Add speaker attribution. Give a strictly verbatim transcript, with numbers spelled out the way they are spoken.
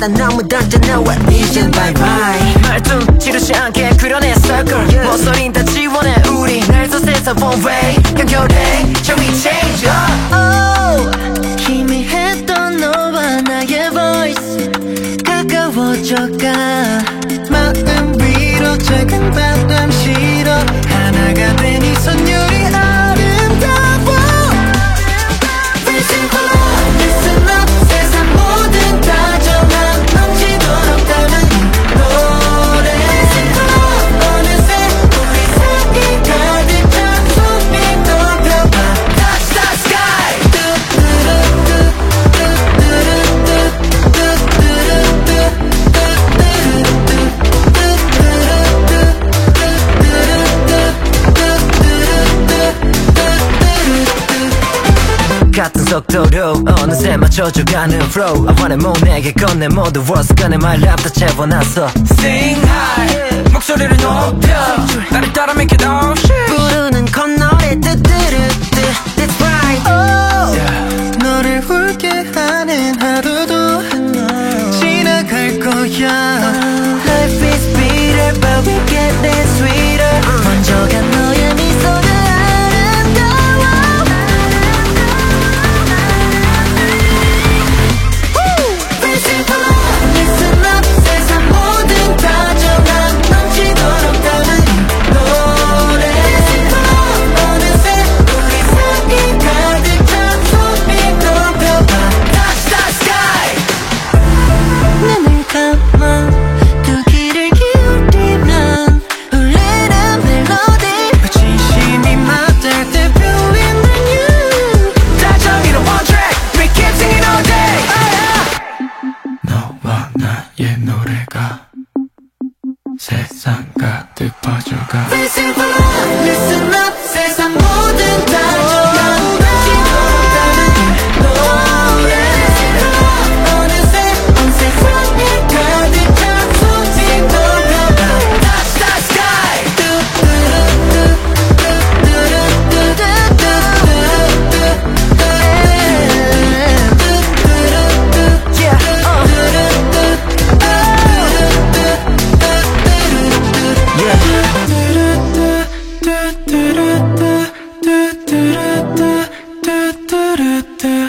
Speaker 1: 때마다 너무 던져놓아 이젠 bye bye
Speaker 2: 말좀 지루치 않게 그려내 circle yeah. 목소린 다 지원해 우리 날 쏟아서 one way 연결해 Shall we change up
Speaker 1: oh, 희미했던 너와 나의 voice 가까워져가 마음 위로 작은 바람 실어 하나가 된 이 선율이 아름다워 Listen up, listen up 세상 모든 다정함 넘치도록 담은 이 노래 Listen up 어느새 우리 사이 가득 찬 손빛 높여봐 Touch the sky
Speaker 2: 같은 속도로 어느새 맞춰줘가는 flow I wanna move 내게 건네 모두 words 간에 my rap 다 채워놨어 Sing high 목소리를 높여 나를 따라 make it all shit
Speaker 1: 부르는 콧노래 뜨뜨르뜨 That's right oh,
Speaker 2: yeah.
Speaker 1: 너를 울게 하는 하루도 지나갈 거야 Life is bitter but we get it sweeter 먼저 간 너의 미소는
Speaker 2: 나의 노래가 세상 가득 퍼져가
Speaker 1: Listen up, listen up 세상 모든 다정함 넘치도록 담은 이 노래 Listen up 어느새 온 세상에 가득 찬 손짓 높여봐 Touch the sky
Speaker 2: Yeah.